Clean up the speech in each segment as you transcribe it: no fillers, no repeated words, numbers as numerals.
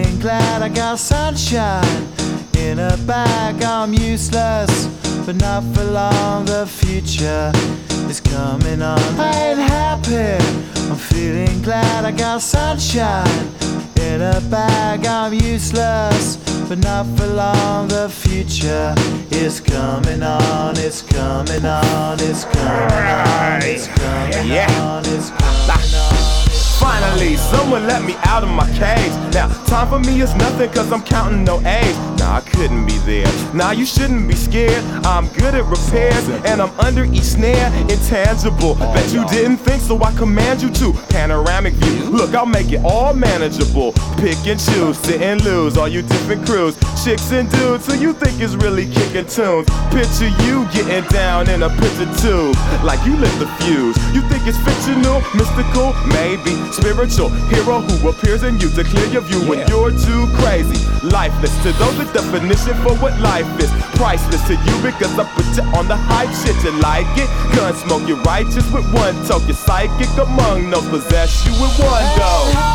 feeling glad I got sunshine in a bag. I'm useless, but not for long. The future is coming on. I ain't happy. I'm feeling glad I got sunshine in a bag. I'm useless, but not for long. The future is coming on. It's coming on. It's coming on. It's coming on. It's coming on. Finally, someone let me out of my cage. Now, time for me is nothing cause I'm counting no A's. Nah, I couldn't be there. Nah, you shouldn't be scared. I'm good at repairs and I'm under each snare. Intangible, bet you didn't think, so I command you to. Panoramic view, look, I'll make it all manageable. Pick and choose, sit and lose, all you different crews. Chicks and dudes who you think is really kicking tunes. Picture you getting down in a picture tube, like you lit the fuse. You think it's fictional, mystical, maybe spiritual hero who appears in you to clear your view when you're too crazy. Lifeless to those, the definition for what life is. Priceless to you because I put you on the hype shit. You like it? Gun smoke, you're righteous with one toke. You're psychic among no possess you with one go.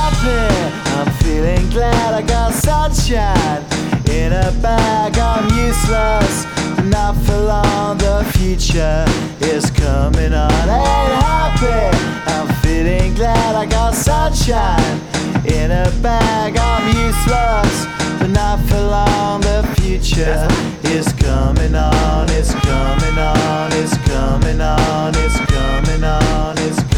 I'm feeling glad I got sunshine in a bag. I'm useless, but not for long. The future is coming on. Ain't happy. I'm feeling glad I got sunshine in a bag. I'm useless, but not for long. The future is coming on. It's coming on. It's coming on. It's coming on. It's coming on.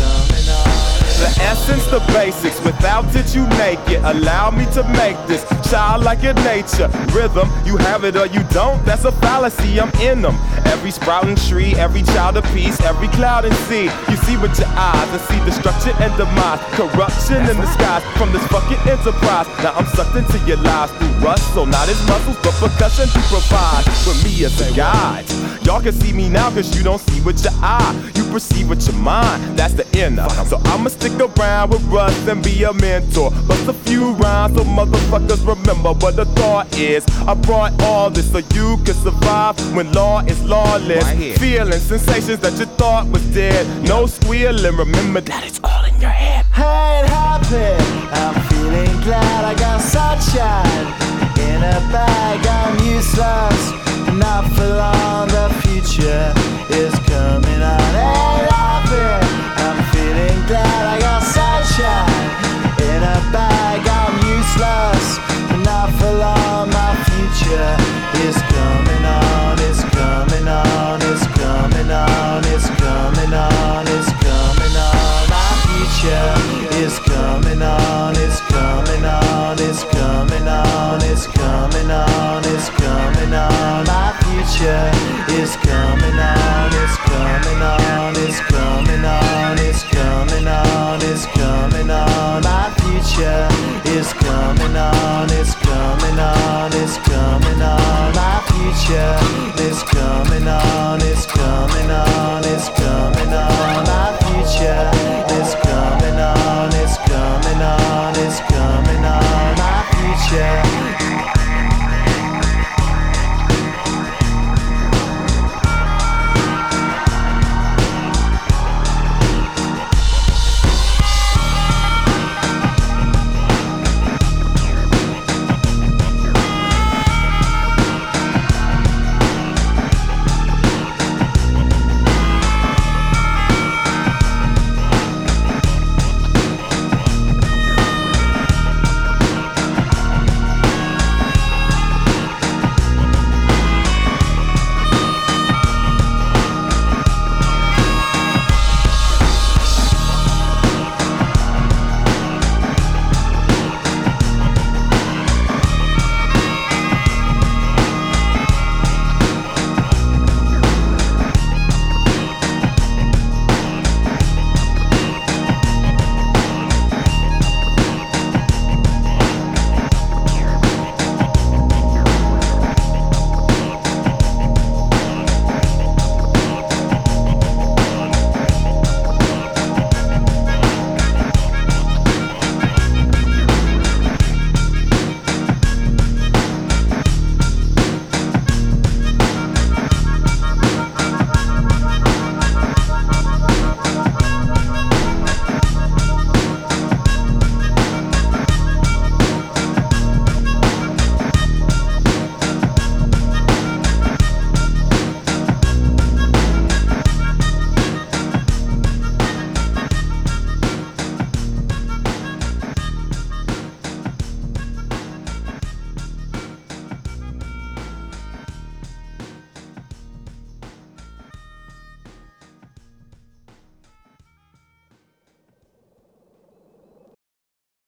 The essence, the basics, without it you make it. Allow me to make this childlike in nature. Rhythm, you have it or you don't, that's a fallacy, I'm in them. Every sprouting tree, every child of peace, every cloud and sea. You see with your eyes and see destruction and demise. Corruption in the skies from this fucking enterprise. Now I'm sucked into your lives through rust, so not as muscles but percussion to provide for me as a guide. Y'all can see me now cause you don't see with your eye. You perceive with your mind, that's the inner. So I'ma stick around with Russ and be a mentor. Bust a few rhymes so motherfuckers remember what the thought is. I brought all this so you can survive when law is lawless. Feeling sensations that you thought was dead. No squealing, remember that it's all in your head. I ain't happy. I'm feeling glad I got sunshine in a bag. I'm useless, not for long. The future is coming on. Ain't happy. I'm feeling glad I got sunshine in a bag. I'm useless, not for long. My future is coming on. It's coming on. It's coming on. It's coming on. It's coming on. My future is coming on. It's coming on. It's coming on. It's coming on. It's coming on. My future is coming on. It's coming on. It's coming on. It's coming on. It's coming on. My future is coming on. It's coming on. It's coming on. My future is coming on. It's coming on. It's coming on. My future is coming on. It's coming on. It's coming on. My future.